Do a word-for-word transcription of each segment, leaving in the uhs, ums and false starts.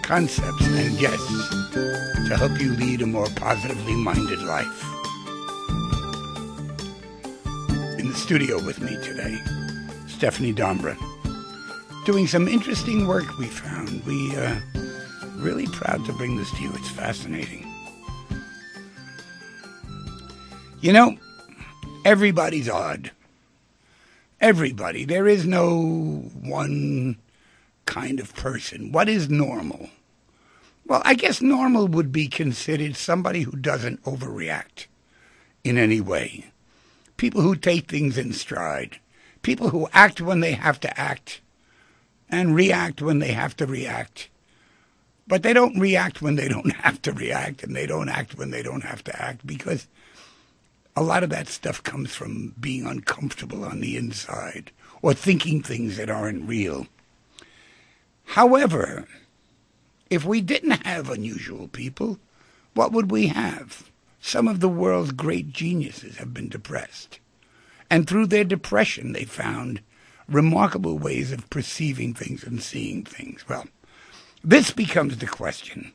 concepts, and guests to help you lead a more positively minded life. In the studio with me today, Stephanie Dombra, doing some interesting work we found. We uh, really proud to bring this to you. It's fascinating. You know, everybody's odd. Everybody. There is no one kind of person. What is normal? Well, I guess normal would be considered somebody who doesn't overreact in any way. People who take things in stride. People who act when they have to act and react when they have to react. But they don't react when they don't have to react, and they don't act when they don't have to act, because a lot of that stuff comes from being uncomfortable on the inside or thinking things that aren't real. However, if we didn't have unusual people, what would we have? Some of the world's great geniuses have been depressed. And through their depression, they found remarkable ways of perceiving things and seeing things. Well, this becomes the question.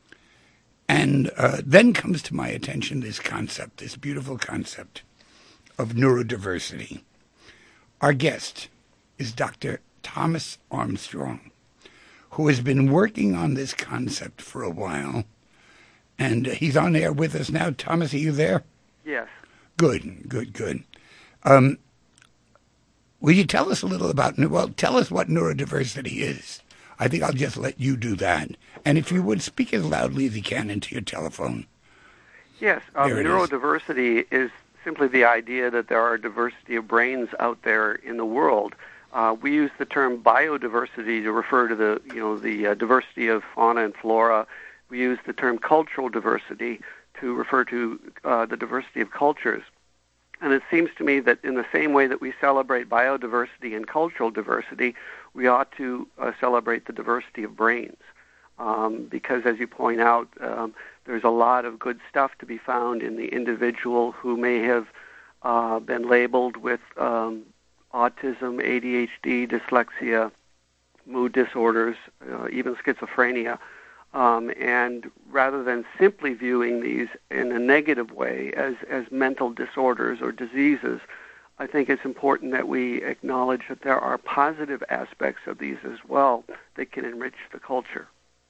And uh, then comes to my attention this concept, this beautiful concept of neurodiversity. Our guest is Doctor Thomas Armstrong, who has been working on this concept for a while. And uh, he's on air with us now. Thomas, are you there? Yes. Good, good, good. Um, will you tell us a little about, well, tell us what neurodiversity is. I think I'll just let you do that. And if you would, speak as loudly as you can into your telephone. Yes, um, neurodiversity is. is simply the idea that there are a diversity of brains out there in the world. Uh, we use the term biodiversity to refer to the, you know, the uh, diversity of fauna and flora. We use the term cultural diversity to refer to uh, the diversity of cultures. And it seems to me that in the same way that we celebrate biodiversity and cultural diversity, we ought to uh, celebrate the diversity of brains. Um, because, as you point out, um, there's a lot of good stuff to be found in the individual who may have uh, been labeled with um, autism, A D H D, dyslexia, mood disorders, uh, even schizophrenia. Um, and rather than simply viewing these in a negative way as, as mental disorders or diseases, I think it's important that we acknowledge that there are positive aspects of these as well that can enrich the culture.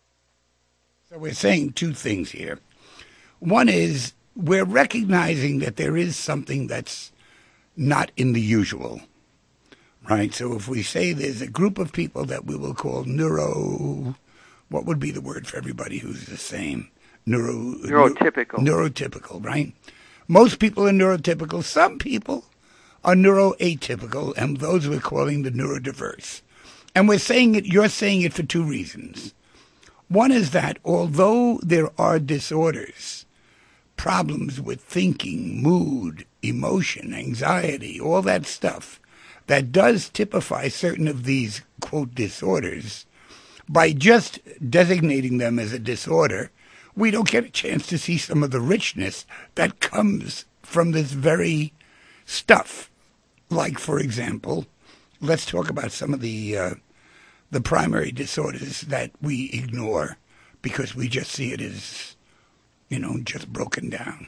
So we're saying two things here. One is we're recognizing that there is something that's not in the usual, right? So if we say there's a group of people that we will call neuro, what would be the word for everybody who's the same? Neuro, neurotypical. Neuro, neurotypical, right? Most people are neurotypical. Some people are neuroatypical, and those we're calling the neurodiverse. And we're saying it, you're saying it for two reasons. One is that although there are disorders, problems with thinking, mood, emotion, anxiety, all that stuff, that does typify certain of these, quote, disorders, by just designating them as a disorder, we don't get a chance to see some of the richness that comes from this very stuff. Like, for example, let's talk about some of the uh, the primary disorders that we ignore because we just see it as, you know, just broken down.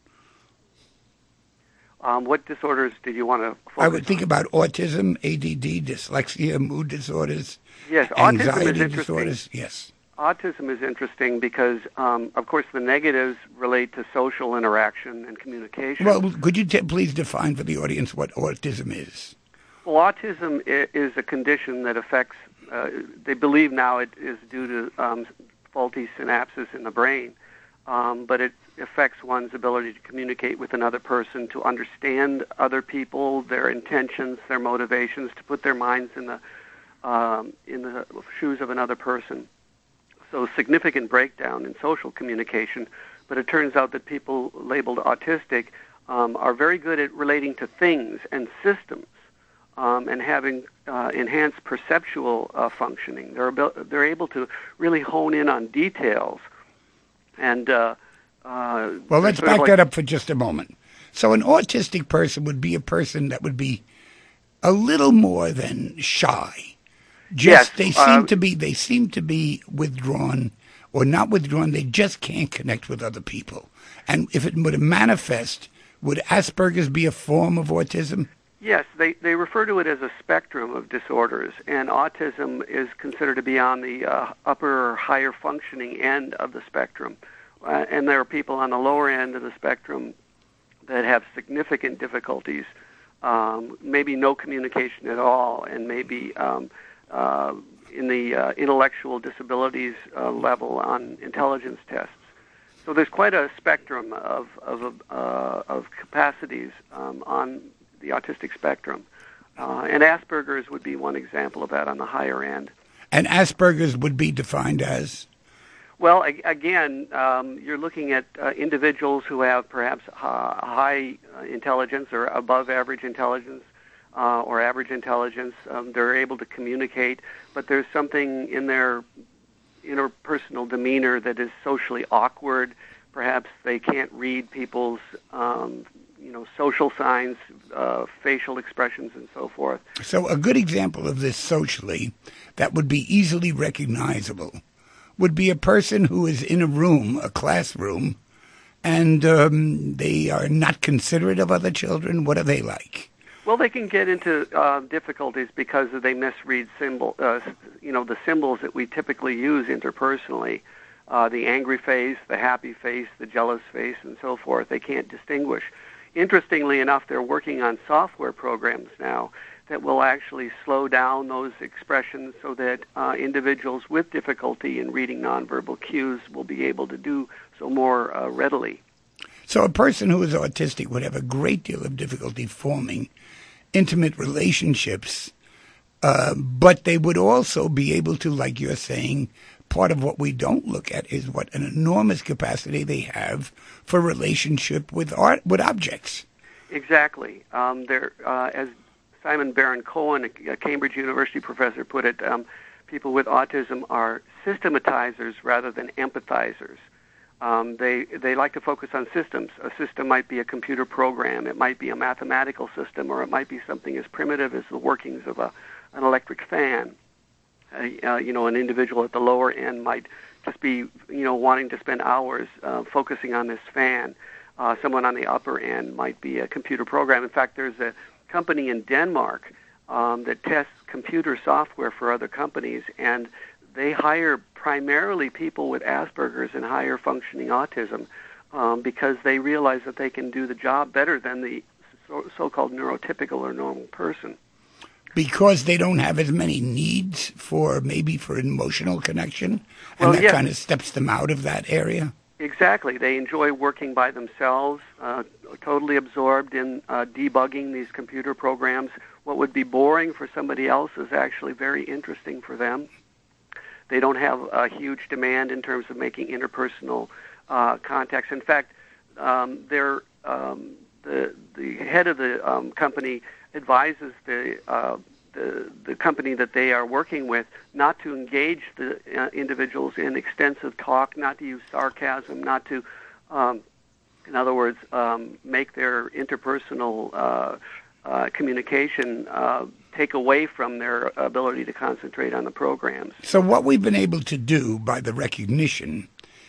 Um, what disorders did you want to focus I would think on? about autism, A D D, dyslexia, mood disorders, yes, anxiety autism is disorders. Yes. Autism is interesting because, um, of course, the negatives relate to social interaction and communication. Well, could you t- please define for the audience what autism is? Well, autism is a condition that affects, uh, they believe now it is due to um, faulty synapses in the brain, um, but it affects one's ability to communicate with another person, to understand other people, their intentions, their motivations, to put their minds in the um, in the shoes of another person. So significant breakdown in social communication, but it turns out that people labeled autistic um, are very good at relating to things and systems um, and having uh, enhanced perceptual uh, functioning. They're, abil- they're able to really hone in on details. And uh, uh, Well, let's back like- that up for just a moment. So an autistic person would be a person that would be a little more than shy. Just yes, they seem uh, to be they seem to be withdrawn or not withdrawn. They just can't connect with other people. And if it would manifest, would Asperger's be a form of autism? Yes, they, they refer to it as a spectrum of disorders, and autism is considered to be on the uh, upper or higher functioning end of the spectrum. Uh, and there are people on the lower end of the spectrum that have significant difficulties, um, maybe no communication at all, and maybe um, uh, in the uh, intellectual disabilities uh, level on intelligence tests. So there's quite a spectrum of of, uh, of capacities um, on the autistic spectrum. Uh, and Asperger's would be one example of that on the higher end. And Asperger's would be defined as? Well, a- again, um, you're looking at uh, individuals who have perhaps uh, high uh, intelligence or above average intelligence uh, or average intelligence. Um, they're able to communicate, but there's something in their interpersonal demeanor that is socially awkward. Perhaps they can't read people's um, you know, social signs, uh, facial expressions, and so forth. So a good example of this socially that would be easily recognizable would be a person who is in a room, a classroom, and um, they are not considerate of other children. What are they like? Well, they can get into uh, difficulties because they misread symbol, uh, you know, the symbols that we typically use interpersonally. Uh, the angry face, the happy face, the jealous face, and so forth. They can't distinguish. Interestingly enough, they're working on software programs now that will actually slow down those expressions so that uh, individuals with difficulty in reading nonverbal cues will be able to do so more uh, readily. So a person who is autistic would have a great deal of difficulty forming intimate relationships, uh, but they would also be able to, like you're saying, part of what we don't look at is what an enormous capacity they have for relationship with art, with objects. Exactly. Um, there, uh, as Simon Baron-Cohen, a Cambridge University professor, put it, um, people with autism are systematizers rather than empathizers. Um, they they like to focus on systems. A system might be a computer program, it might be a mathematical system, or it might be something as primitive as the workings of a an electric fan. Uh, you know, an individual at the lower end might just be, you know, wanting to spend hours uh, focusing on this fan. Uh, someone on the upper end might be a computer program. In fact, there's a company in Denmark um, that tests computer software for other companies, and they hire primarily people with Asperger's and higher functioning autism um, because they realize that they can do the job better than the so- so-called neurotypical or normal person. Because they don't have as many needs for maybe for emotional connection, and well, that yes. kind of steps them out of that area? Exactly. They enjoy working by themselves, uh, totally absorbed in uh, debugging these computer programs. What would be boring for somebody else is actually very interesting for them. They don't have a huge demand in terms of making interpersonal uh, contacts. In fact, um, they're, um, the, the head of the um, company advises the, uh, the the company that they are working with not to engage the uh, individuals in extensive talk, not to use sarcasm, not to, um, in other words, um, make their interpersonal uh, uh, communication uh, take away from their ability to concentrate on the programs. So what we've been able to do by the recognition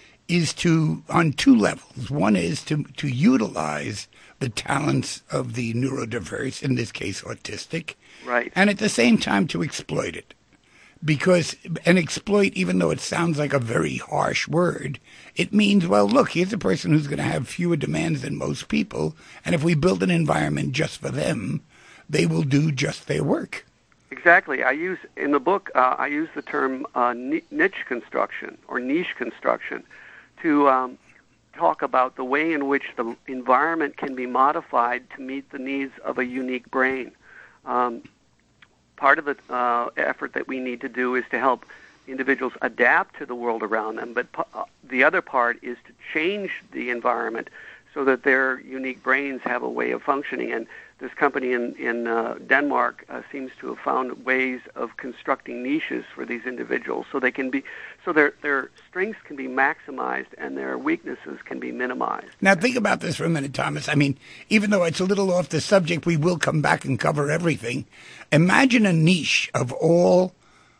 is to, on two levels. One is to, to utilize the talents of the neurodiverse, in this case autistic, right, and at the same time to exploit it. Because, and exploit, even though it sounds like a very harsh word, it means, well, look, here's a person who's going to have fewer demands than most people, and if we build an environment just for them, they will do just their work. Exactly. I use, in the book, uh, I use the term uh, niche construction or niche construction to um, talk about the way in which the environment can be modified to meet the needs of a unique brain. Um, part of the uh, effort that we need to do is to help individuals adapt to the world around them, but uh, the other part is to change the environment so that their unique brains have a way of functioning. And this company in, in uh, Denmark uh, seems to have found ways of constructing niches for these individuals so they can be, so their their strengths can be maximized and their weaknesses can be minimized. Now think about this for a minute, Thomas. I mean, even though it's a little off the subject, we will come back and cover everything. Imagine a niche of all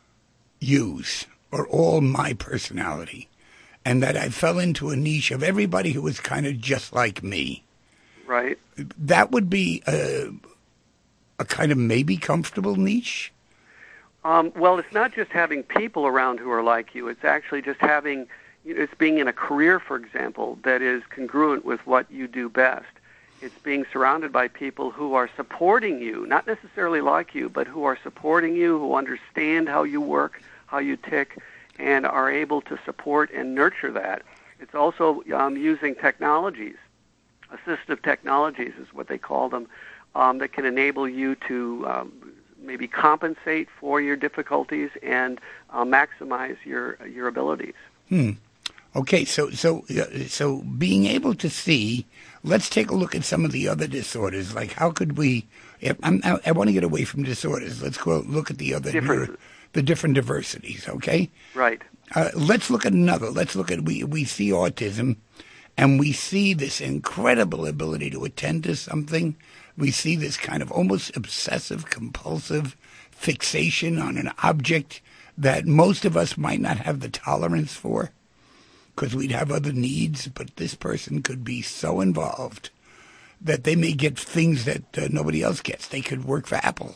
use are all my personality, and that I fell into a niche of everybody who was kind of just like me. Right. That would be a, a kind of maybe comfortable niche? Um, well, it's not just having people around who are like you. It's actually just having, you know, it's being in a career, for example, that is congruent with what you do best. It's being surrounded by people who are supporting you, not necessarily like you, but who are supporting you, who understand how you work, how you tick, and are able to support and nurture that. It's also um, using technologies, assistive technologies is what they call them, um, that can enable you to um, maybe compensate for your difficulties and uh, maximize your your abilities. Hmm. Okay, so so uh, so being able to see. Let's take a look at some of the other disorders. Like, how could we? If, I'm, I, I want to get away from disorders. Let's go look at the other neuro, the different diversities. Okay. Right. Uh, let's look at another. Let's look at we we see autism, and we see this incredible ability to attend to something. We see this kind of almost obsessive compulsive fixation on an object that most of us might not have the tolerance for, because we'd have other needs, but this person could be so involved that they may get things that uh, nobody else gets. They could work for Apple.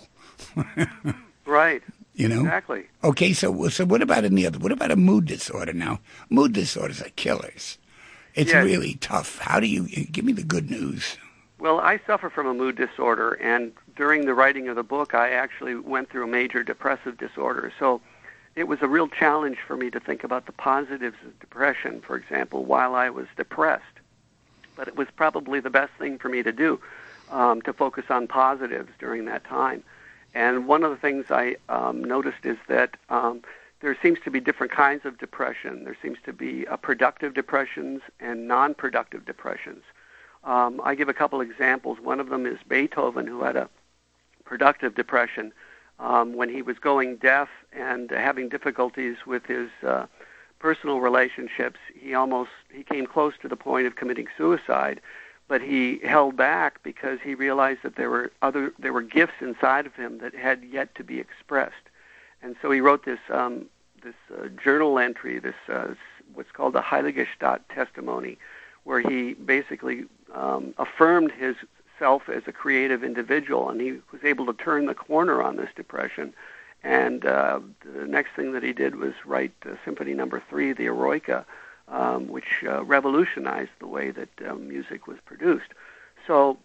Right. You know? Exactly. Okay, so so what about any other? What about a mood disorder now? Mood disorders are killers. It's yes. really tough. How do you, give me the good news. Well, I suffer from a mood disorder, and during the writing of the book, I actually went through a major depressive disorder. So it was a real challenge for me to think about the positives of depression, for example, while I was depressed. But it was probably the best thing for me to do, um, to focus on positives during that time. And one of the things I um, noticed is that um, there seems to be different kinds of depression. There seems to be uh, productive depressions and non-productive depressions. Um, I give a couple examples. One of them is Beethoven, who had a productive depression. Um, when he was going deaf and having difficulties with his uh, personal relationships, he almost he came close to the point of committing suicide, but he held back because he realized that there were other there were gifts inside of him that had yet to be expressed, and so he wrote this um, this uh, journal entry, this uh, what's called the Heiligenstadt testimony, where he basically um, affirmed his self as a creative individual, and he was able to turn the corner on this depression. And uh, the next thing that he did was write uh, Symphony Number Three, the Eroica, um, which uh, revolutionized the way that uh, music was produced. So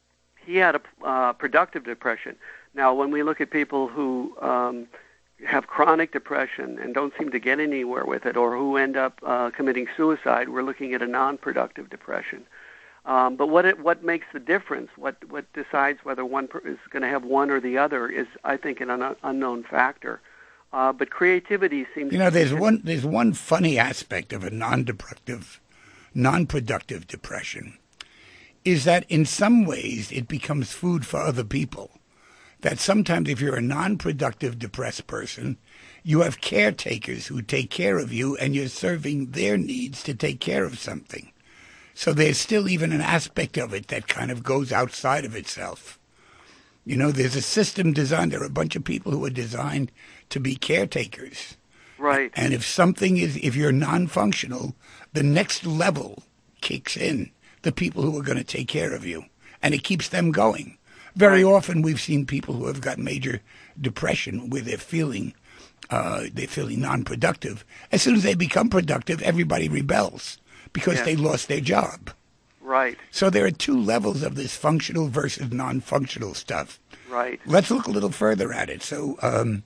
he had a uh, productive depression. Now, when we look at people who um, have chronic depression and don't seem to get anywhere with it, or who end up uh, committing suicide, we're looking at a non-productive depression. Um, but what it, what makes the difference, what what decides whether one per, is going to have one or the other, is, I think, an un, unknown factor. Uh, but creativity seems. You know, there's one there's one funny aspect of a non-productive, non-productive depression, is that in some ways it becomes food for other people. That sometimes if you're a non-productive depressed person, you have caretakers who take care of you, and you're serving their needs to take care of something. So there's still even an aspect of it that kind of goes outside of itself. You know, there's a system designed. There are a bunch of people who are designed to be caretakers. Right. And if something is, if you're non-functional, the next level kicks in, the people who are going to take care of you. And it keeps them going. Very right. often we've seen people who have got major depression where they're feeling, uh, they're feeling non-productive. As soon as they become productive, everybody rebels, because yes. they lost their job. Right. So there are two levels of this functional versus non-functional stuff. Right. Let's look a little further at it. So um,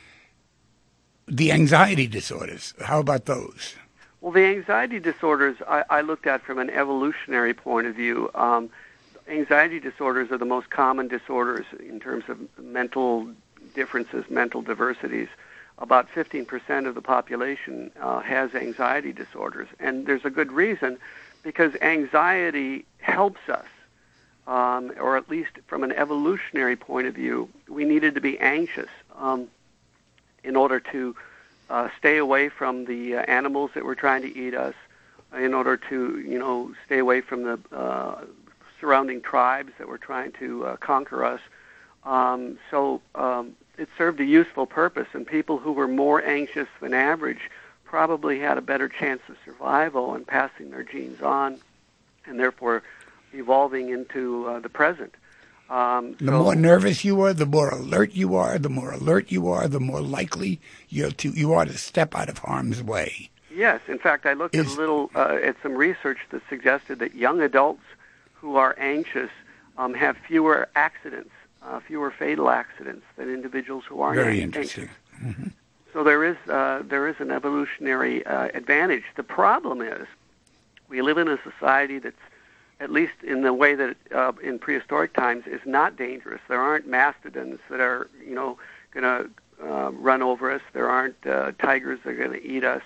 the anxiety disorders, how about those? Well, the anxiety disorders I, I looked at from an evolutionary point of view. Um, anxiety disorders are the most common disorders in terms of mental differences, mental diversities. About fifteen percent of the population uh, has anxiety disorders, and there's a good reason, because anxiety helps us, um, or at least from an evolutionary point of view, we needed to be anxious um, in order to uh, stay away from the uh, animals that were trying to eat us, in order to, you know, stay away from the uh, surrounding tribes that were trying to uh, conquer us. Um, so um, it served a useful purpose, and people who were more anxious than average probably had a better chance of survival and passing their genes on, and therefore evolving into uh, the present. Um, the so, more nervous you are, the more alert you are. The more alert you are, the more likely you're to you are to step out of harm's way. Yes, in fact, I looked Is, at a little uh, at some research that suggested that young adults who are anxious um, have fewer accidents, uh, fewer fatal accidents than individuals who aren't very anxious. interesting. Mm-hmm. So there is uh, there is an evolutionary uh, advantage. The problem is we live in a society that's, at least in the way that uh, in prehistoric times, is not dangerous. There aren't mastodons that are, you know, going to uh, run over us. There aren't uh, tigers that are going to eat us.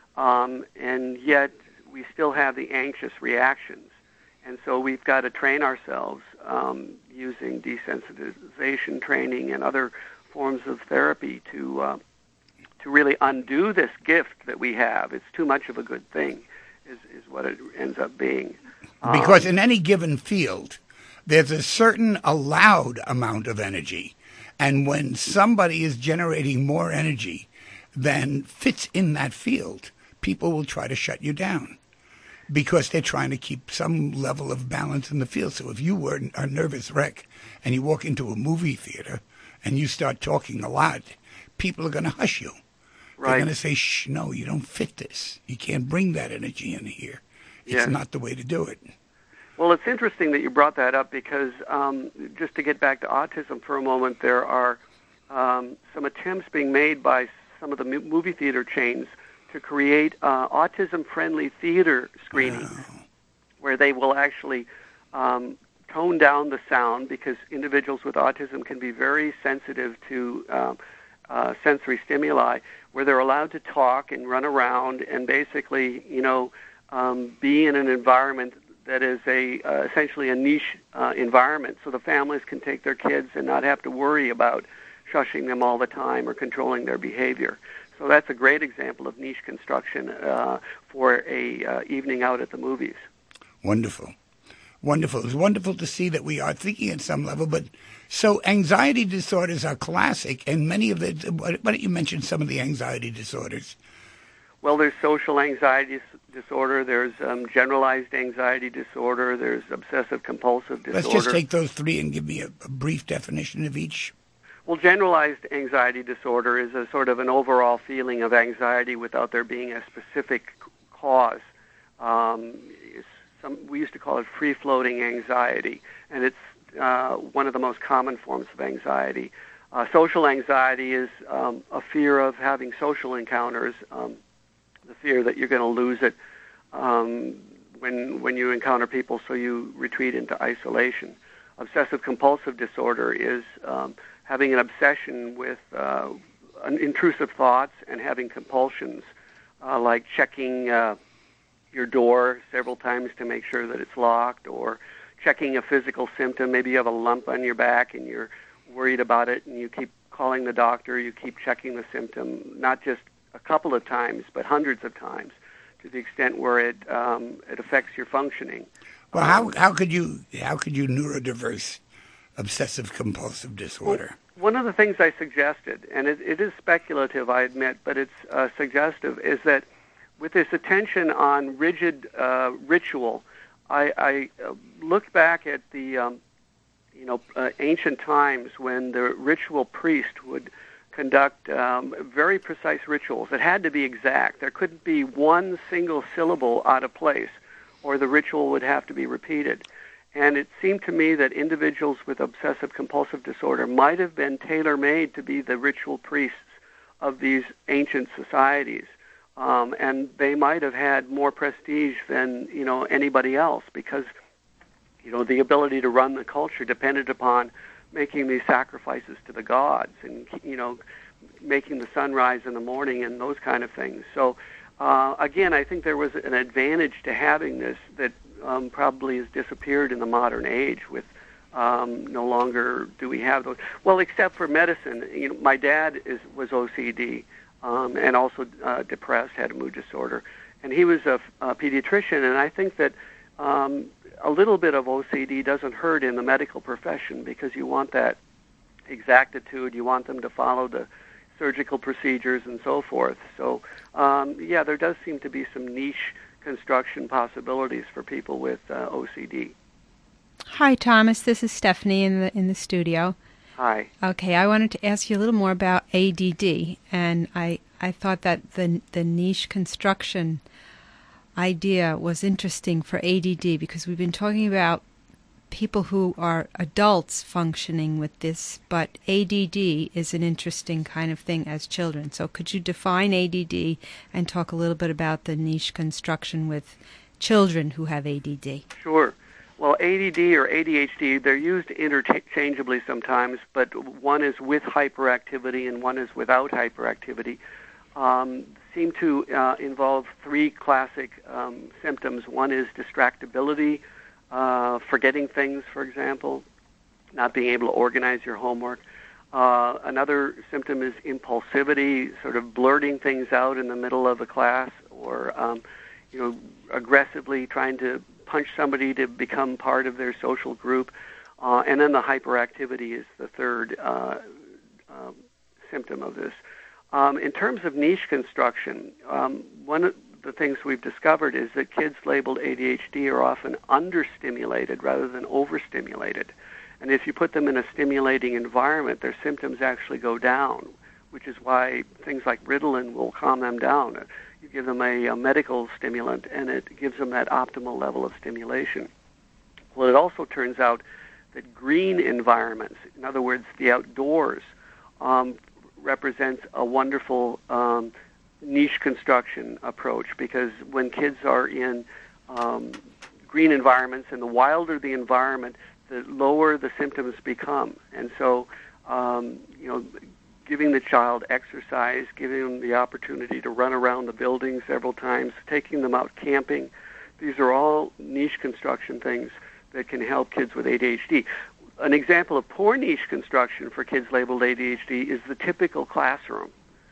Um, and yet we still have the anxious reactions. And so we've got to train ourselves um, using desensitization training and other forms of therapy to uh, to really undo this gift that we have. It's too much of a good thing, is, is what it ends up being. Because um, in any given field, there's a certain allowed amount of energy. And when somebody is generating more energy than fits in that field, people will try to shut you down because they're trying to keep some level of balance in the field. So if you were a nervous wreck and you walk into a movie theater and you start talking a lot, people are going to hush you. Right. They're going to say, shh, no, you don't fit this. You can't bring that energy in here. It's yes. not the way to do it. Well, it's interesting that you brought that up because um, just to get back to autism for a moment, there are um, some attempts being made by some of the movie theater chains to create uh, autism-friendly theater screenings oh. where they will actually um, tone down the sound because individuals with autism can be very sensitive to um, uh, sensory stimuli, where they're allowed to talk and run around and basically, you know, um, be in an environment that is a uh, essentially a niche uh, environment, so the families can take their kids and not have to worry about shushing them all the time or controlling their behavior. So that's a great example of niche construction uh, for a uh, evening out at the movies. Wonderful. Wonderful. It's wonderful to see that we are thinking at some level, but so anxiety disorders are classic, and many of the, why don't you mention some of the anxiety disorders? Well, there's social anxiety disorder, there's um, generalized anxiety disorder, there's obsessive-compulsive disorder. Let's just take those three and give me a, a brief definition of each. Well, generalized anxiety disorder is a sort of an overall feeling of anxiety without there being a specific cause. Um, some, we used to call it free-floating anxiety, and it's uh, one of the most common forms of anxiety. Uh, social anxiety is um, a fear of having social encounters, um, the fear that you're going to lose it um, when when you encounter people, so you retreat into isolation. Obsessive-compulsive disorder is um, having an obsession with uh, intrusive thoughts and having compulsions, uh, like checking uh, your door several times to make sure that it's locked, or checking a physical symptom. Maybe you have a lump on your back and you're worried about it, and you keep calling the doctor, you keep checking the symptom, not just a couple of times, but hundreds of times, to the extent where it um, it affects your functioning. Well, how how could you how could you neurodiverse obsessive compulsive disorder? Well, one of the things I suggested, and it, it is speculative, I admit, but it's uh, suggestive, is that with this attention on rigid uh, ritual, I, I uh, looked back at the um, you know uh, ancient times when the ritual priest would conduct um, very precise rituals. It had to be exact. There couldn't be one single syllable out of place, or the ritual would have to be repeated. And it seemed to me that individuals with obsessive-compulsive disorder might have been tailor-made to be the ritual priests of these ancient societies. Um, and they might have had more prestige than, you know, anybody else, because, you know, the ability to run the culture depended upon making these sacrifices to the gods and, you know, making the sun rise in the morning and those kind of things. So, uh, again, I think there was an advantage to having this that um, probably has disappeared in the modern age with um, no longer do we have those. Well, except for medicine. You know, my dad is was O C D um, and also uh, depressed, had a mood disorder. And he was a, a pediatrician, and I think that um, a little bit of O C D doesn't hurt in the medical profession because you want that exactitude. You want them to follow the surgical procedures and so forth. So, um, yeah, there does seem to be some niche construction possibilities for people with uh, O C D. Hi, Thomas. This is Stephanie in the in the studio. Hi. Okay, I wanted to ask you a little more about A D D, and I, I thought that the the niche construction idea was interesting for A D D because we've been talking about people who are adults functioning with this, but A D D is an interesting kind of thing as children. So could you define A D D and talk a little bit about the niche construction with children who have A D D? Sure. Well, A D D or A D H D, they're used interchangeably sometimes, but one is with hyperactivity and one is without hyperactivity. Um, seem to uh, involve three classic um, symptoms. One is distractibility, uh, forgetting things, for example, not being able to organize your homework. Uh, another symptom is impulsivity, sort of blurting things out in the middle of a class, or um, you know, aggressively trying to punch somebody to become part of their social group. Uh, and then the hyperactivity is the third uh, uh, symptom of this. Um, in terms of niche construction, um, one of the things we've discovered is that kids labeled A D H D are often understimulated rather than overstimulated. And if you put them in a stimulating environment, their symptoms actually go down, which is why things like Ritalin will calm them down. You give them a, a medical stimulant, and it gives them that optimal level of stimulation. Well, it also turns out that green environments, in other words, the outdoors, um, represents a wonderful um, niche construction approach, because when kids are in um, green environments, and the wilder the environment, the lower the symptoms become. And so, um, you know, giving the child exercise, giving them the opportunity to run around the building several times, taking them out camping, these are all niche construction things that can help kids with A D H D. An example of poor niche construction for kids labeled A D H D is the typical classroom.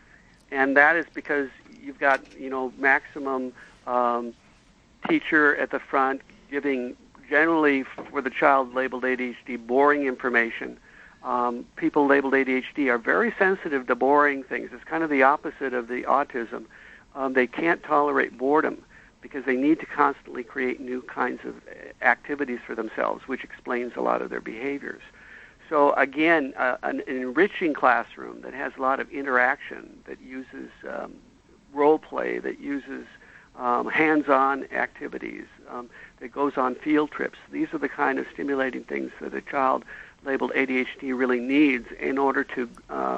And that is because you've got, you know, maximum um, teacher at the front giving, generally for the child labeled A D H D, boring information. Um, people labeled A D H D are very sensitive to boring things. It's kind of the opposite of the autism. Um, they can't tolerate boredom because they need to constantly create new kinds of activities for themselves, which explains a lot of their behaviors. So again, uh, an, an enriching classroom that has a lot of interaction, that uses um, role play, that uses um, hands-on activities, um, that goes on field trips. These are the kind of stimulating things that a child labeled A D H D really needs in order to uh,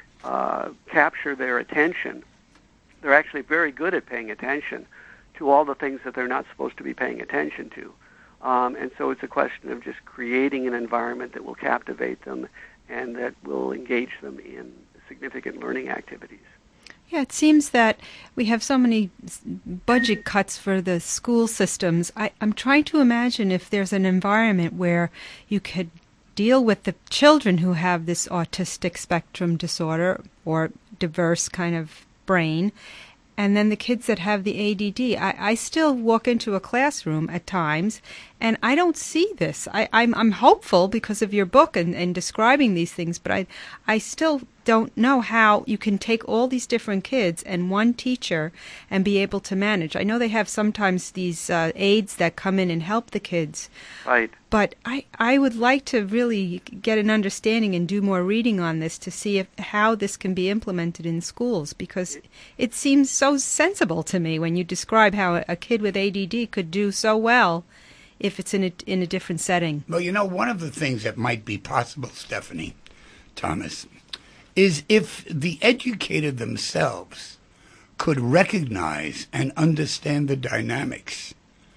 uh, capture their attention. They're actually very good at paying attention to all the things that they're not supposed to be paying attention to. Um, and so it's a question of just creating an environment that will captivate them and that will engage them in significant learning activities. Yeah, it seems that we have so many budget cuts for the school systems. I, I'm trying to imagine if there's an environment where you could deal with the children who have this autistic spectrum disorder or diverse kind of brain, and then the kids that have the A D D. I, I still walk into a classroom at times, and I don't see this. I, I'm, I'm hopeful because of your book and, and describing these things, but I, I still don't know how you can take all these different kids and one teacher and be able to manage. I know they have sometimes these uh, aides that come in and help the kids. Right. But I, I would like to really get an understanding and do more reading on this to see if how this can be implemented in schools, because it seems so sensible to me when you describe how a kid with A D D could do so well if it's in a, in a different setting. Well, you know, one of the things that might be possible, Stephanie, Thomas, is if the educator themselves could recognize and understand the dynamics.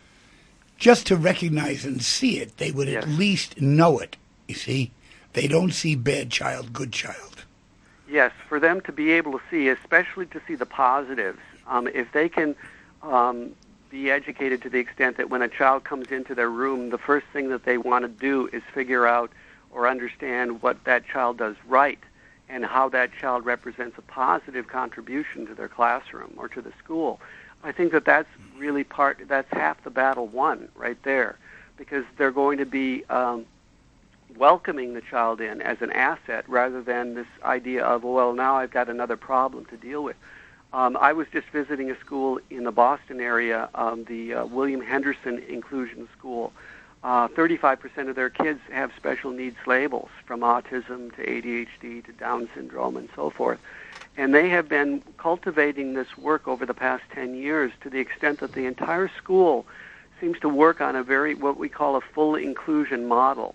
Just to recognize and see it, they would yes. at least know it, you see. They don't see bad child, good child. Yes, for them to be able to see, especially to see the positives, um, if they can um, be educated to the extent that when a child comes into their room, the first thing that they want to do is figure out or understand what that child does right and how that child represents a positive contribution to their classroom or to the school. I think that that's really part, that's half the battle won right there, because they're going to be um, welcoming the child in as an asset rather than this idea of, well, now I've got another problem to deal with. Um, I was just visiting a school in the Boston area, um, the uh, William Henderson Inclusion School. Uh, thirty-five percent of their kids have special needs labels, from autism to A D H D to Down syndrome and so forth. And they have been cultivating this work over the past ten years to the extent that the entire school seems to work on a very, what we call a full inclusion model,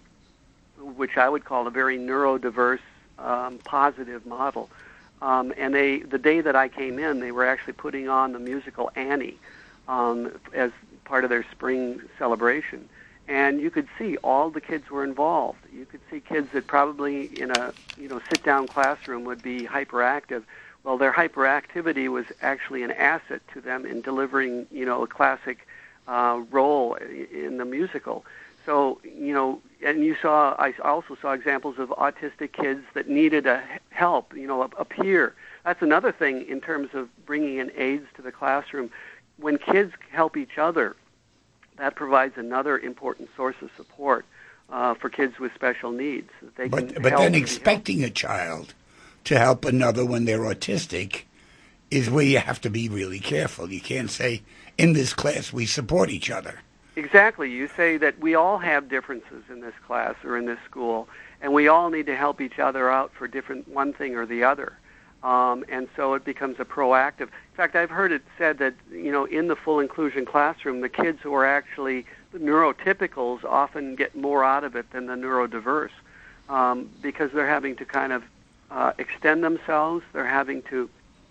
which I would call a very neurodiverse, um, positive model. Um, and they, the day that I came in, they were actually putting on the musical Annie um, as part of their spring celebration. And you could see all the kids were involved. You could see kids that probably in a you know sit-down classroom would be hyperactive. Well, their hyperactivity was actually an asset to them in delivering you know a classic uh, role in the musical. So you know, and you saw I also saw examples of autistic kids that needed a help. You know, a, a peer. That's another thing in terms of bringing in aides to the classroom. When kids help each other, that provides another important source of support uh, for kids with special needs. That they but can but help then expecting a child to help another when they're autistic is where you have to be really careful. You can't say, in this class we support each other. Exactly. You say that we all have differences in this class or in this school, and we all need to help each other out for different one thing or the other. Um, and so it becomes a proactive. In fact, I've heard it said that, you know, in the full inclusion classroom, the kids who are actually the neurotypicals often get more out of it than the neurodiverse um, because they're having to kind of uh, extend themselves. They're having to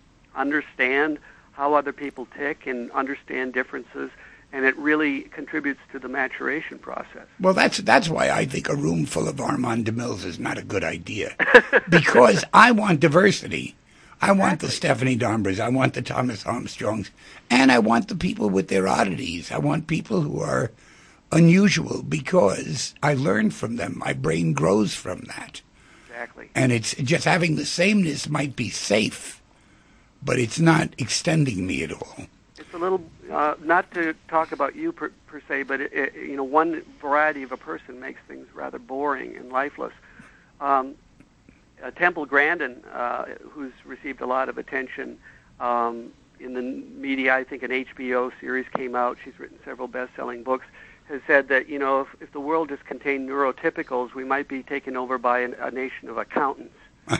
understand how other people tick and understand differences, and it really contributes to the maturation process. Well, that's that's why I think a room full of Armand DeMilles is not a good idea, because I want diversity. I want the Stephanie Dombras, I want the Thomas Armstrongs, and I want the people with their oddities. I want people who are unusual because I learn from them. My brain grows from that. Exactly. And it's just having the sameness might be safe, but it's not extending me at all. It's a little, uh, not to talk about you per, per se, but it, it, you know, one variety of a person makes things rather boring and lifeless. Um, Uh, Temple Grandin, uh, who's received a lot of attention um, in the media, I think an H B O series came out, she's written several best-selling books, has said that, you know, if, if the world just contained neurotypicals, we might be taken over by an, a nation of accountants.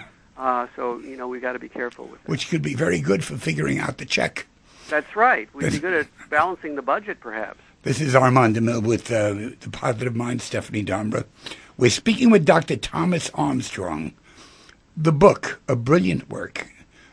uh, so, you know, we've got to be careful with that. Which could be very good for figuring out the check. That's right. We'd be good at balancing the budget, perhaps. This is Armand DeMille with uh, the Positive Mind, Stephanie Dombra. We're speaking with Doctor Thomas Armstrong. The book, a brilliant work,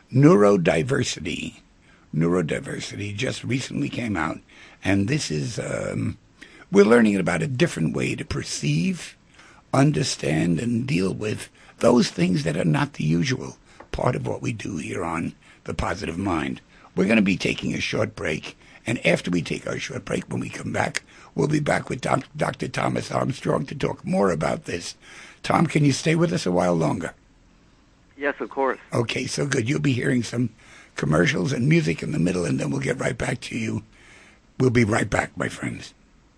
Neurodiversity. Neurodiversity just recently came out, and this is, um, we're learning about a different way to perceive, understand, and deal with those things that are not the usual part of what we do here on The Positive Mind. We're going to be taking a short break, and after we take our short break, when we come back, we'll be back with Doc- Doctor Thomas Armstrong to talk more about this. Tom, can you stay with us a while longer? Yes, of course. Okay, so good. You'll be hearing some commercials and music in the middle, and then we'll get right back to you. We'll be right back, my friends.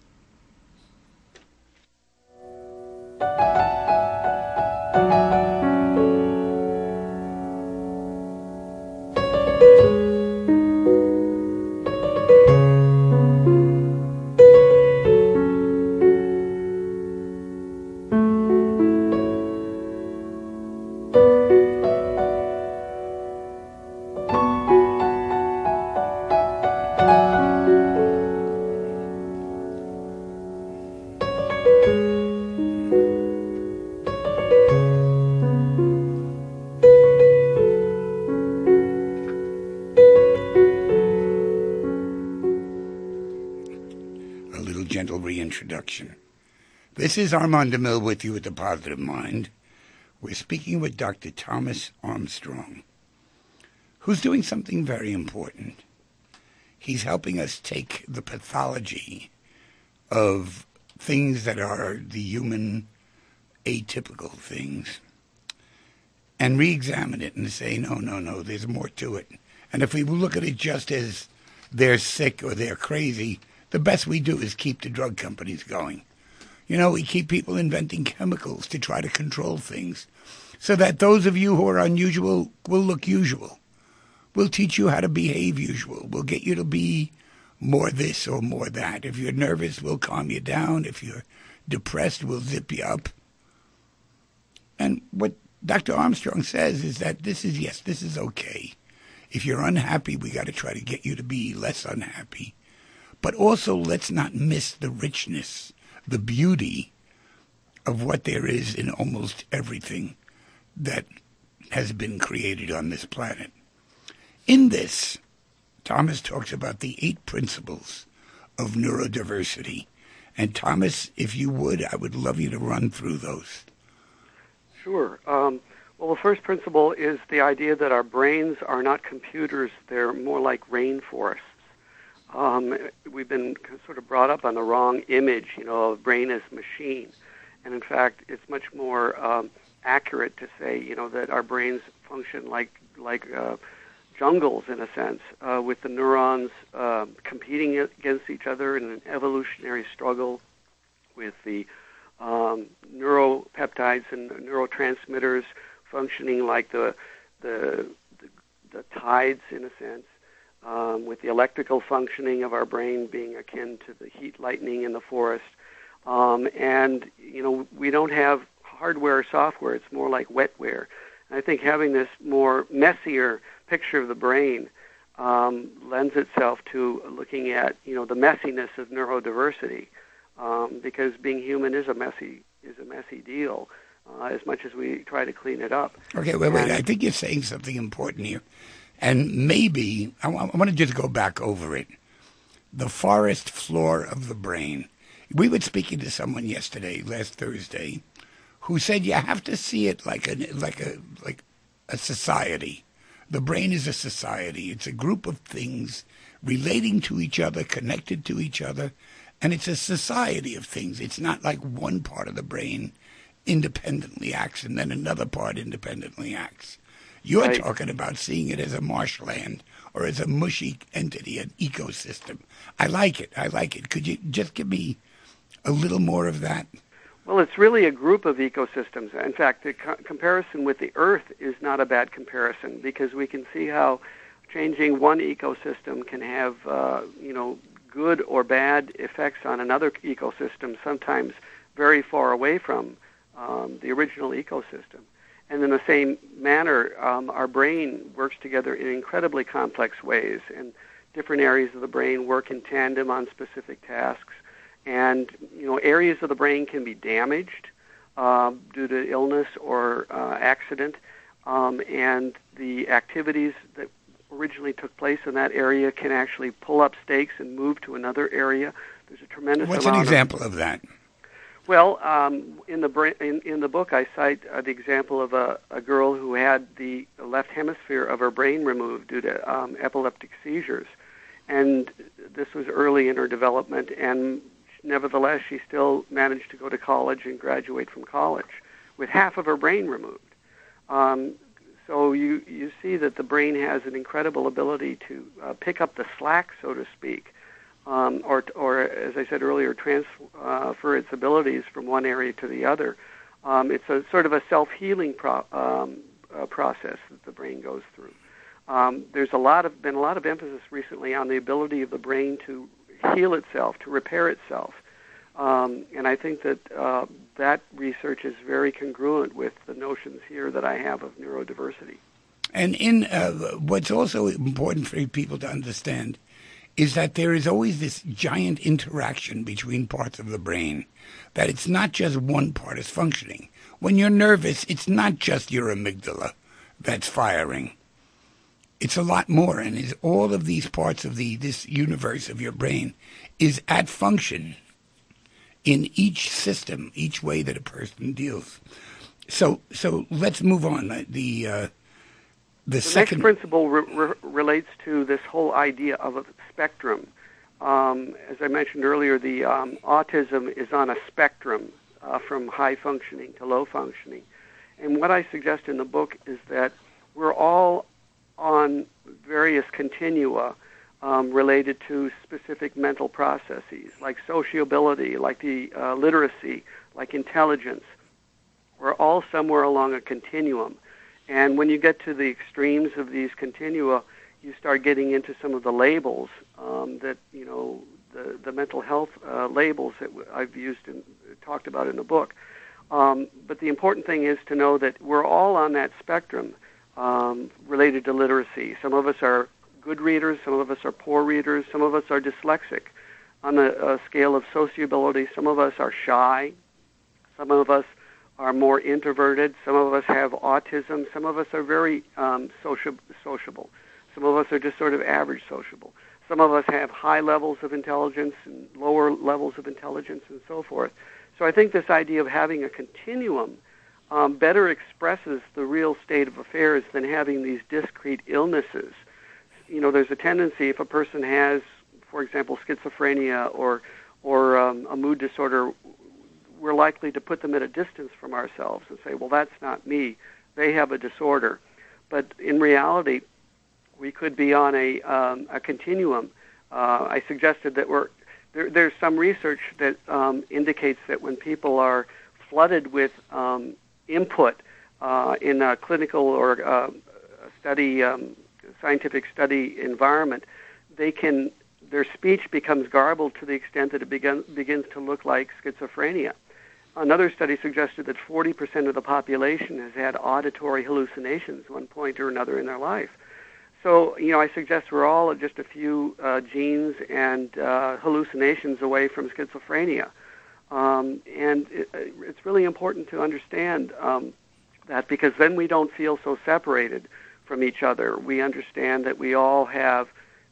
Reintroduction. This is Armand DeMille with you at The Positive Mind. We're speaking with Doctor Thomas Armstrong, who's doing something very important. He's helping us take the pathology of things that are the human atypical things and re-examine it and say, no, no, no, there's more to it. And if we look at it just as they're sick or they're crazy, the best we do is keep the drug companies going. You know, we keep people inventing chemicals to try to control things so that those of you who are unusual will look usual. We'll teach you how to behave usual. We'll get you to be more this or more that. If you're nervous, we'll calm you down. If you're depressed, we'll zip you up. And what Doctor Armstrong says is that this is, yes, this is okay. If you're unhappy, we got to try to get you to be less unhappy. But also, let's not miss the richness, the beauty of what there is in almost everything that has been created on this planet. In this, Thomas talks about the eight principles of neurodiversity. And Thomas, if you would, I would love you to run through those. Sure. Um, well, the first principle is the idea that our brains are not computers. They're more like rainforests. Um, we've been sort of brought up on the wrong image, you know, of brain as machine. And in fact, it's much more um, accurate to say, you know, that our brains function like like uh, jungles in a sense, uh, with the neurons uh, competing against each other in an evolutionary struggle, with the um, neuropeptides and neurotransmitters functioning like the the, the, the tides in a sense. Um, with the electrical functioning of our brain being akin to the heat lightning in the forest. Um, and, you know, we don't have hardware or software. It's more like wetware. And I think having this more messier picture of the brain um, lends itself to looking at, you know, the messiness of neurodiversity, um, because being human is a messy is a messy deal, uh, as much as we try to clean it up. Okay, wait, wait. And I think you're saying something important here. And maybe, I want to just go back over it. The forest floor of the brain. We were speaking to someone yesterday, last Thursday, who said you have to see it like a, like a, like a society. The brain is a society. It's a group of things relating to each other, connected to each other, and it's a society of things. It's not like one part of the brain independently acts and then another part independently acts. You're right. talking about seeing it as a marshland or as a mushy entity, an ecosystem. I like it. I like it. Could you just give me a little more of that? Well, it's really a group of ecosystems. In fact, the co- comparison with the Earth is not a bad comparison, because we can see how changing one ecosystem can have, uh, you know, good or bad effects on another ecosystem, sometimes very far away from um, the original ecosystem. And in the same manner, um, our brain works together in incredibly complex ways, and different areas of the brain work in tandem on specific tasks. And, you know, areas of the brain can be damaged uh, due to illness or uh, accident, um, and the activities that originally took place in that area can actually pull up stakes and move to another area. There's a tremendous What's amount an example of, of that? Well, um, in the bra- in, in the book, I cite uh, the example of a, a girl who had the left hemisphere of her brain removed due to um, epileptic seizures, and this was early in her development. And nevertheless, she still managed to go to college and graduate from college with half of her brain removed. Um, so you you see that the brain has an incredible ability to uh, pick up the slack, so to speak. Um, or, or, as I said earlier, transfer its abilities from one area to the other. Um, it's a sort of a self-healing pro- um, uh, process that the brain goes through. Um, there's a lot of been a lot of emphasis recently on the ability of the brain to heal itself, to repair itself, um, and I think that uh, that research is very congruent with the notions here that I have of neurodiversity. And in uh, what's also important for people to understand is that there is always this giant interaction between parts of the brain, that it's not just one part is functioning. When you're nervous, it's not just your amygdala that's firing. It's a lot more, and is all of these parts of the this universe of your brain is at function in each system, each way that a person deals. So so let's move on. The uh, the, the second next principle re- re- relates to this whole idea of a spectrum. Um, as I mentioned earlier, the um, autism is on a spectrum uh, from high functioning to low functioning. And what I suggest in the book is that we're all on various continua um, related to specific mental processes, like sociability, like the uh, literacy, like intelligence. We're all somewhere along a continuum. And when you get to the extremes of these continua, you start getting into some of the labels um, that, you know, the, the mental health uh, labels that I've used and talked about in the book. Um, but the important thing is to know that we're all on that spectrum um, related to literacy. Some of us are good readers, some of us are poor readers, some of us are dyslexic. On the uh, scale of sociability, some of us are shy, some of us are more introverted, some of us have autism, some of us are very um, socia- sociable, some of us are just sort of average sociable. Some of us have high levels of intelligence and lower levels of intelligence and so forth. So I think this idea of having a continuum um, better expresses the real state of affairs than having these discrete illnesses. You know, there's a tendency if a person has, for example, schizophrenia or or um, a mood disorder, we're likely to put them at a distance from ourselves and say, well, that's not me. They have a disorder. But in reality, we could be on a um, a continuum. Uh, I suggested that we're there, there's some research that um, indicates that when people are flooded with um, input uh, in a clinical or uh, study, um, scientific study environment, they can their speech becomes garbled to the extent that it begin, begins to look like schizophrenia. Another study suggested that forty percent of the population has had auditory hallucinations one point or another in their life. So, you know, I suggest we're all just a few uh, genes and uh, hallucinations away from schizophrenia. Um, and it, it's really important to understand um, that, because then we don't feel so separated from each other. We understand that we all have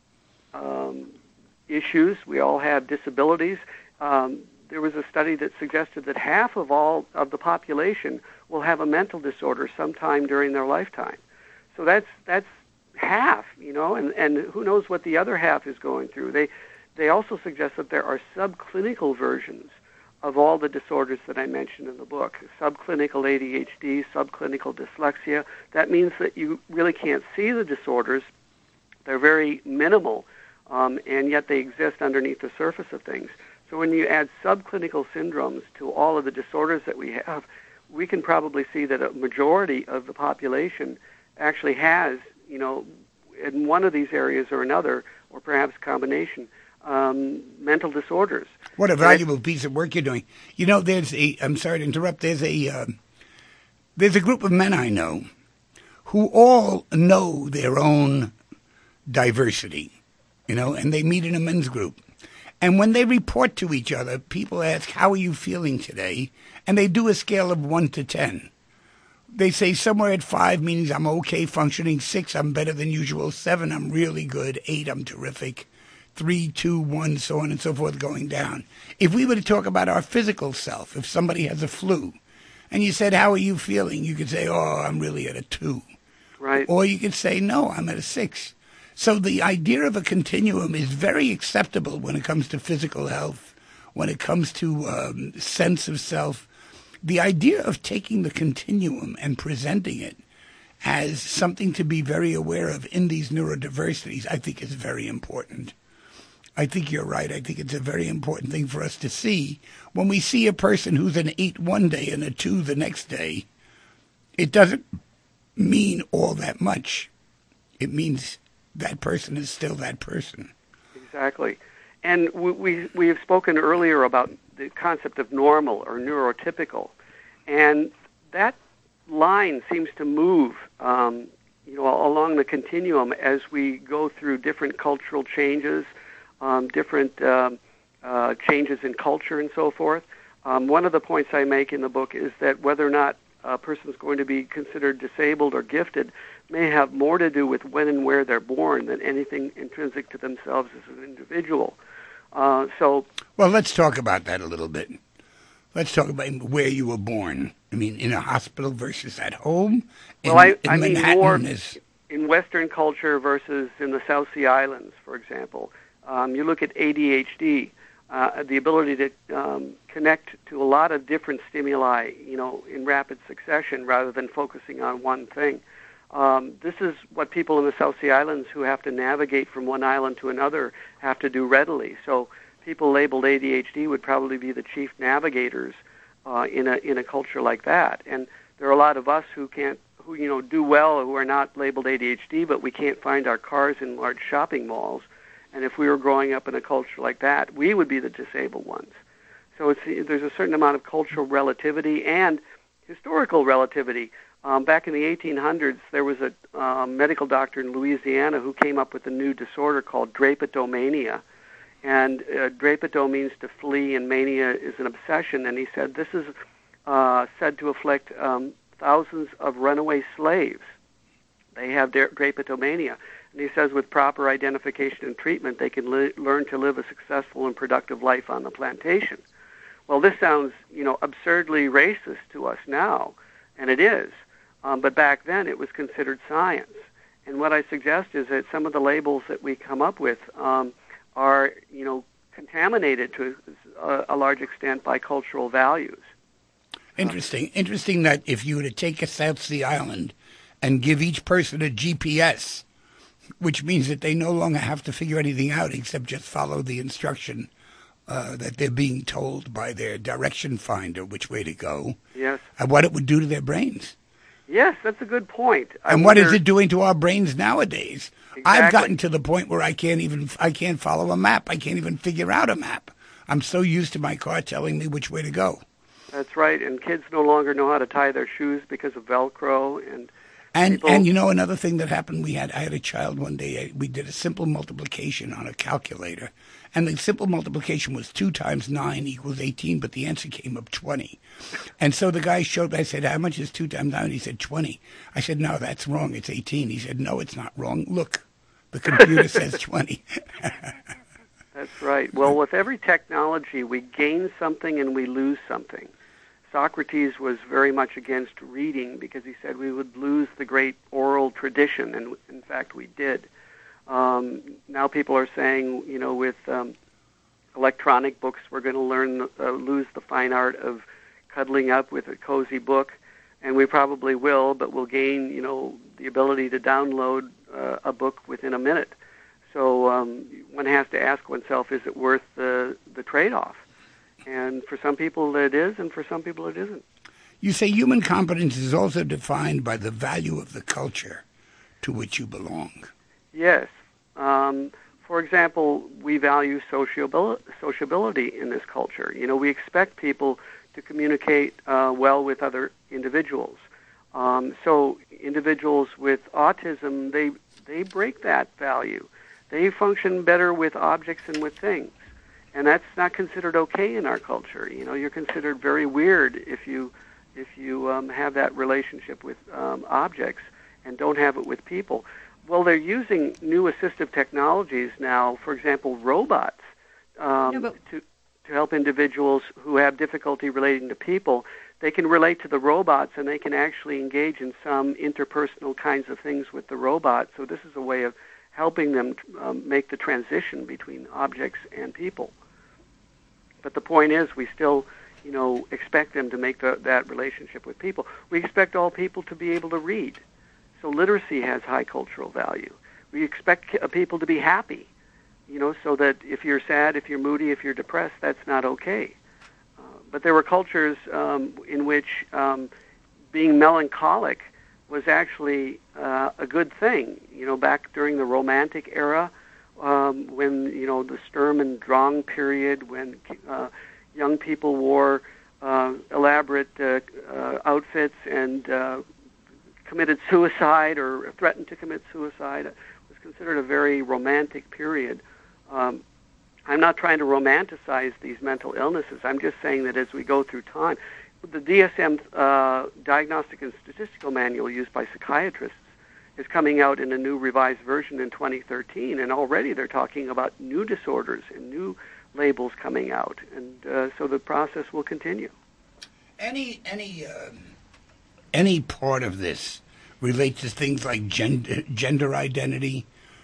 um, issues, we all have disabilities. Um, there was a study that suggested that half of all of the population will have a mental disorder sometime during their lifetime. So that's that's half, you know, and, and who knows what the other half is going through. They they also suggest that there are subclinical versions of all the disorders that I mentioned in the book. Subclinical A D H D, subclinical dyslexia. That means that you really can't see the disorders. They're very minimal, um, and yet they exist underneath the surface of things. So when you add subclinical syndromes to all of the disorders that we have, we can probably see that a majority of the population actually has, you know, in one of these areas or another, or perhaps combination, um, mental disorders. What a valuable piece of work you're doing. You know, there's a, I'm sorry to interrupt, there's a, uh, there's a group of men I know who all know their own diversity, you know, and they meet in a men's group. And when they report to each other, people ask, how are you feeling today? And they do a scale of one to ten. They say somewhere at five means I'm okay functioning, six, I'm better than usual, seven, I'm really good, eight, I'm terrific, three, two, one, so on and so forth, going down. If we were to talk about our physical self, if somebody has a flu, and you said, how are you feeling? You could say, oh, I'm really at a two. Right. Or you could say, no, I'm at a six. So the idea of a continuum is very acceptable when it comes to physical health, when it comes to um, sense of self. The idea of taking the continuum and presenting it as something to be very aware of in these neurodiversities, I think is very important. I think you're right. I think it's a very important thing for us to see. When we see a person who's an eight one day and a two the next day, it doesn't mean all that much. It means that person is still that person. Exactly. And we, we, we have spoken earlier about the concept of normal or neurotypical. And that line seems to move um, you know, along the continuum as we go through different cultural changes, um, different um, uh, changes in culture and so forth. Um, one of the points I make in the book is that whether or not a person is going to be considered disabled or gifted may have more to do with when and where they're born than anything intrinsic to themselves as an individual. Uh, so, well, let's talk about that a little bit. Let's talk about where you were born. I mean, in a hospital versus at home. In, well, I, in I mean Manhattan more is... in Western culture versus in the South Sea Islands, for example. Um, you look at A D H D, uh, the ability to um, connect to a lot of different stimuli, you know, in rapid succession rather than focusing on one thing. Um, this is what people in the South Sea Islands who have to navigate from one island to another have to do readily. So people labeled A D H D would probably be the chief navigators uh, in a in a culture like that. And there are a lot of us who can't, who you know, do well, who are not labeled A D H D, but we can't find our cars in large shopping malls. And if we were growing up in a culture like that, we would be the disabled ones. So it's, there's a certain amount of cultural relativity and historical relativity. Um, back in the eighteen hundreds, there was a um, medical doctor in Louisiana who came up with a new disorder called drapetomania. And uh, drapeto means to flee, and mania is an obsession. And he said this is uh, said to afflict um, thousands of runaway slaves. They have their drapetomania. And he says with proper identification and treatment, they can li- learn to live a successful and productive life on the plantation. Well, this sounds, you know, absurdly racist to us now, and it is. Um, but back then, it was considered science. And what I suggest is that some of the labels that we come up with um, are, you know, contaminated to a, a large extent by cultural values. Interesting. Interesting that if you were to take a South Sea Island and give each person a G P S, which means that they no longer have to figure anything out except just follow the instruction uh, that they're being told by their direction finder which way to go. Yes. And what it would do to their brains. Yes, that's a good point. I and what wonder... is it doing to our brains nowadays? Exactly. I've gotten to the point where I can't even I can't follow a map. I can't even figure out a map. I'm so used to my car telling me which way to go. That's right. And kids no longer know how to tie their shoes because of Velcro. And and people... and you know another thing that happened. We had I had a child one day. We did a simple multiplication on a calculator, and the simple multiplication was two times nine equals eighteen, but the answer came up twenty. And so the guy showed me, I said, how much is two times nine? He said, twenty. I said, no, that's wrong. It's eighteen. He said, no, it's not wrong. Look, the computer says twenty. That's right. Well, with every technology, we gain something and we lose something. Socrates was very much against reading because he said we would lose the great oral tradition, and in fact we did. Um, now people are saying, you know, with um, electronic books, we're going to learn, uh, lose the fine art of cuddling up with a cozy book, and we probably will, but we'll gain, you know, the ability to download uh, a book within a minute. So um, one has to ask oneself, is it worth the, the trade-off? And for some people it is, and for some people it isn't. You say human competence is also defined by the value of the culture to which you belong. Yes. Um, for example, we value sociabil- sociability in this culture. You know, we expect people to communicate uh, well with other individuals. Um, so individuals with autism, they they break that value. They function better with objects than with things. And that's not considered okay in our culture. You know, you're considered very weird if you if you um, have that relationship with um, objects and don't have it with people. Well, they're using new assistive technologies now, for example, robots, um, no, but- to to help individuals who have difficulty relating to people. They can relate to the robots, and they can actually engage in some interpersonal kinds of things with the robot. So this is a way of helping them um, make the transition between objects and people. But the point is, we still, you know, expect them to make the, that relationship with people. We expect all people to be able to read. So literacy has high cultural value. We expect people to be happy, you know, so that if you're sad, if you're moody, if you're depressed, that's not okay. Uh, but there were cultures um, in which um, being melancholic was actually uh, a good thing. You know, back during the Romantic era, um, when, you know, the Sturm and Drang period, when uh, young people wore uh, elaborate uh, uh, outfits and uh, committed suicide or threatened to commit suicide, it was considered a very romantic period. Um, I'm not trying to romanticize these mental illnesses. I'm just saying that as we go through time, the D S M uh, Diagnostic and Statistical Manual used by psychiatrists is coming out in a new revised version in twenty thirteen, and already they're talking about new disorders and new labels coming out, and uh, so the process will continue. Any any uh, any part of this relates to things like gender, gender identity?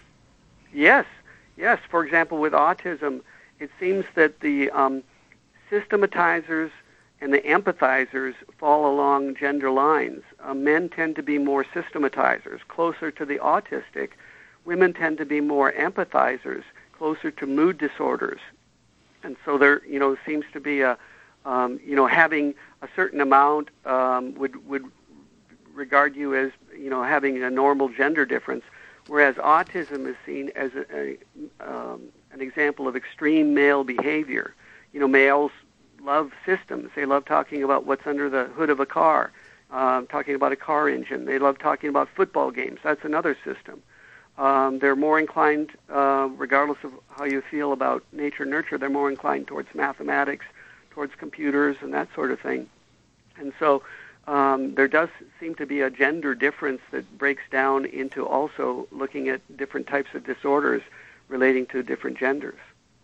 Yes, yes. For example, with autism, it seems that the um, systematizers and the empathizers fall along gender lines. Uh, men tend to be more systematizers, closer to the autistic. Women tend to be more empathizers, closer to mood disorders. And so there, you know, seems to be a, um, you know, having a certain amount um, would would regard you as, you know, having a normal gender difference, whereas autism is seen as a, a, um, an example of extreme male behavior. You know, males love systems. They love talking about what's under the hood of a car, uh, talking about a car engine. They love talking about football games. That's another system. Um, they're more inclined, uh, regardless of how you feel about nature nurture, they're more inclined towards mathematics, towards computers, and that sort of thing. And so um, there does seem to be a gender difference that breaks down into also looking at different types of disorders relating to different genders.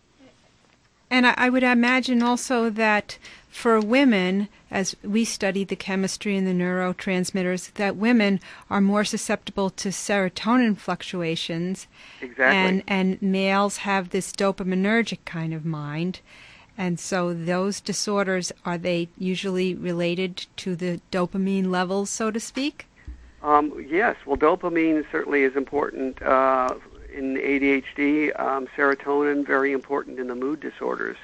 And I would imagine also that for women, as we study the chemistry and the neurotransmitters, that women are more susceptible to serotonin fluctuations. Exactly. And, and males have this dopaminergic kind of mind. And so those disorders, are they usually related to the dopamine levels, so to speak? Um, yes. Well, dopamine certainly is important uh, in A D H D. Um, serotonin, very important in the mood disorders.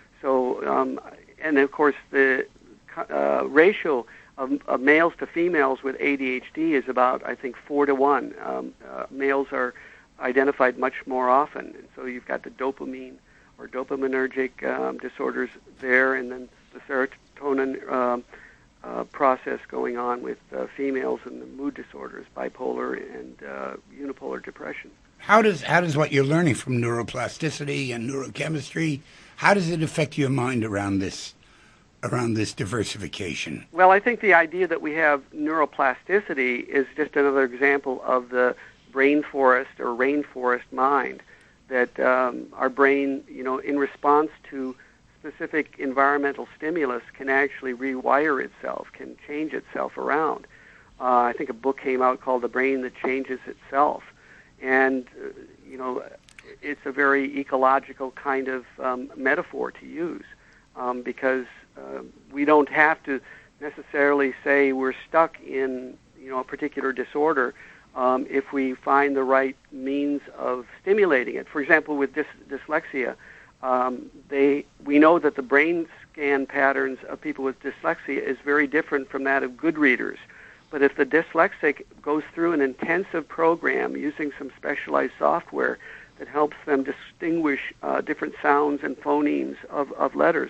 So, um, and of course, the uh, ratio of, of males to females with A D H D is about, I think, four to one. Um, uh, males are identified much more often. And so you've got the dopamine or dopaminergic um, disorders there, and then the serotonin um, uh, process going on with uh, females and the mood disorders, bipolar and uh, unipolar depression. How does how does what you're learning from neuroplasticity and neurochemistry, how does it affect your mind around this around this diversification? Well, I think the idea that we have neuroplasticity is just another example of the brain forest or rainforest mind. That um, our brain, you know, in response to specific environmental stimulus, can actually rewire itself, can change itself around. Uh, I think a book came out called The Brain That Changes Itself. And, uh, you know, it's a very ecological kind of um, metaphor to use um, because uh, we don't have to necessarily say we're stuck in, you know, a particular disorder. Um, if we find the right means of stimulating it. For example, with dys- dyslexia, um, they we know that the brain scan patterns of people with dyslexia is very different from that of good readers. But if the dyslexic goes through an intensive program using some specialized software that helps them distinguish uh, different sounds and phonemes of, of letters,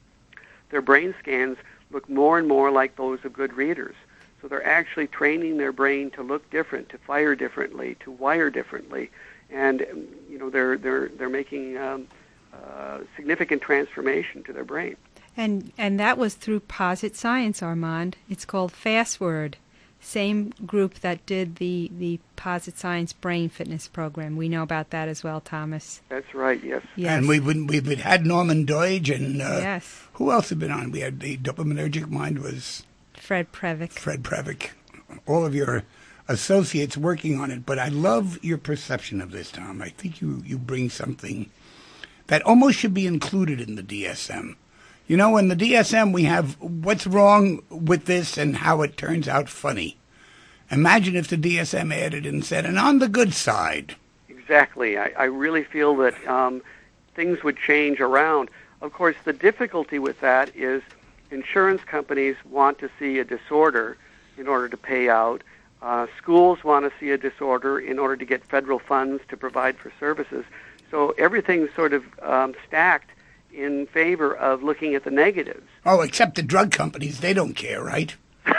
their brain scans look more and more like those of good readers. So they're actually training their brain to look different, to fire differently, to wire differently, and you know they're they're they're making um, uh, significant transformation to their brain. And and that was through Posit Science, Armand. It's called FastWord, same group that did the the Posit Science Brain Fitness program. We know about that as well, Thomas. That's right. Yes. Yes. And we've been, we've had Norman Doidge and uh, yes. Who else had been on? We had the dopaminergic mind was. Fred Previck. Fred Previck. All of your associates working on it. But I love your perception of this, Tom. I think you, you bring something that almost should be included in the D S M. You know, in the D S M, we have what's wrong with this and how it turns out funny. Imagine if the D S M added and said, and on the good side. Exactly. I, I really feel that um, things would change around. Of course, the difficulty with that is insurance companies want to see a disorder in order to pay out. Uh, schools want to see a disorder in order to get federal funds to provide for services. So everything's sort of um, stacked in favor of looking at the negatives. Oh, except the drug companies, they don't care, right?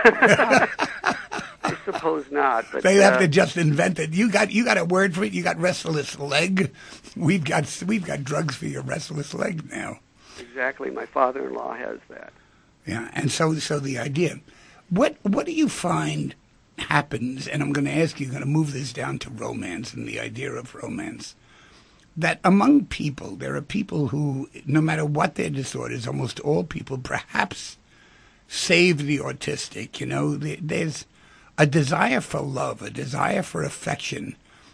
I suppose not. But they have uh, to just invent it. You got you got a word for it. You got restless leg. We've got we've got drugs for your restless leg now. Exactly. My father-in-law has that. Yeah, and so so the idea, what what do you find happens? And I'm going to ask you, going to move this down to romance and the idea of romance. That among people, there are people who, no matter what their disorders, almost all people, perhaps save the autistic. You know, there's a desire for love, a desire for affection,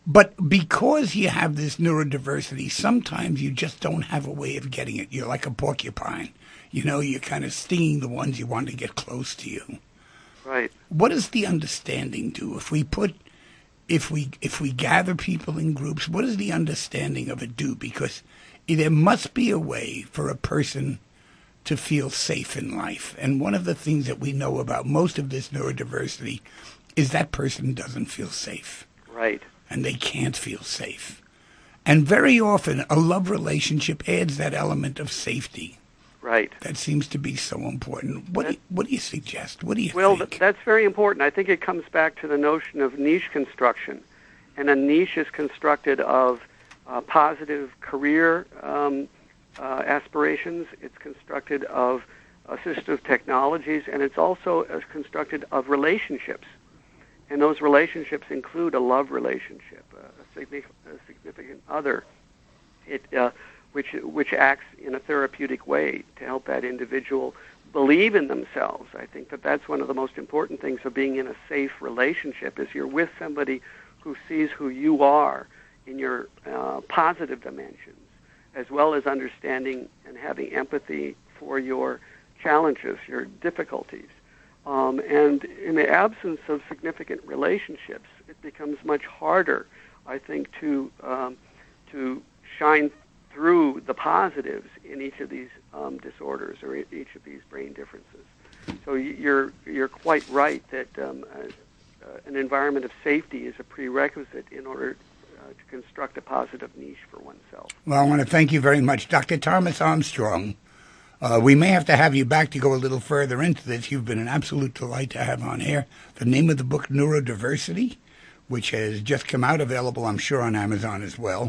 But because you have this neurodiversity, sometimes you just don't have a way of getting it. You're like a porcupine. You know, you're kind of stinging the ones you want to get close to you. Right. What does the understanding do? If we put, if we if we gather people in groups, what does the understanding of it do? Because there must be a way for a person to feel safe in life. And one of the things that we know about most of this neurodiversity is that person doesn't feel safe. Right. And they can't feel safe. And very often, a love relationship adds that element of safety. Right. That seems to be so important. What, do you, what do you suggest? What do you well, think? Well, th- that's very important. I think it comes back to the notion of niche construction. And a niche is constructed of uh, positive career um, uh, aspirations. It's constructed of assistive technologies. And it's also uh, constructed of relationships. And those relationships include a love relationship, a, significant, a significant other, it, uh, which which acts in a therapeutic way to help that individual believe in themselves. I think that that's one of the most important things of being in a safe relationship, is you're with somebody who sees who you are in your uh, positive dimensions, as well as understanding and having empathy for your challenges, your difficulties. Um, and in the absence of significant relationships, it becomes much harder, I think, to um, to shine through the positives in each of these um, disorders or each of these brain differences. So you're you're quite right that um, uh, uh, an environment of safety is a prerequisite in order uh, to construct a positive niche for oneself. Well, I want to thank you very much, Doctor Thomas Armstrong. Uh, we may have to have you back to go a little further into this. You've been an absolute delight to have on air. The name of the book, Neurodiversity, which has just come out, available, I'm sure, on Amazon as well.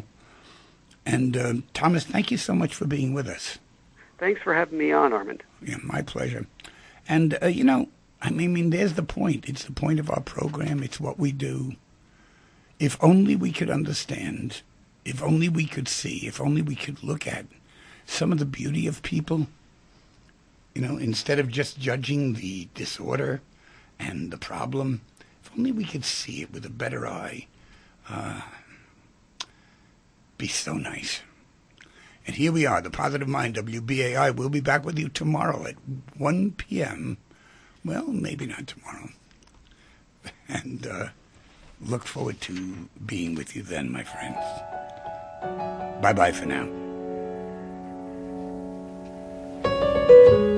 And, uh, Thomas, thank you so much for being with us. Thanks for having me on, Armand. Yeah, my pleasure. And, uh, you know, I mean, I mean, there's the point. It's the point of our program. It's what we do. If only we could understand, if only we could see, if only we could look at some of the beauty of people, you know, instead of just judging the disorder and the problem, if only we could see it with a better eye, uh, be so nice. And here we are, The Positive Mind, W B A I. We'll be back with you tomorrow at one p.m. Well, maybe not tomorrow. And uh, look forward to being with you then, my friends. Bye-bye for now.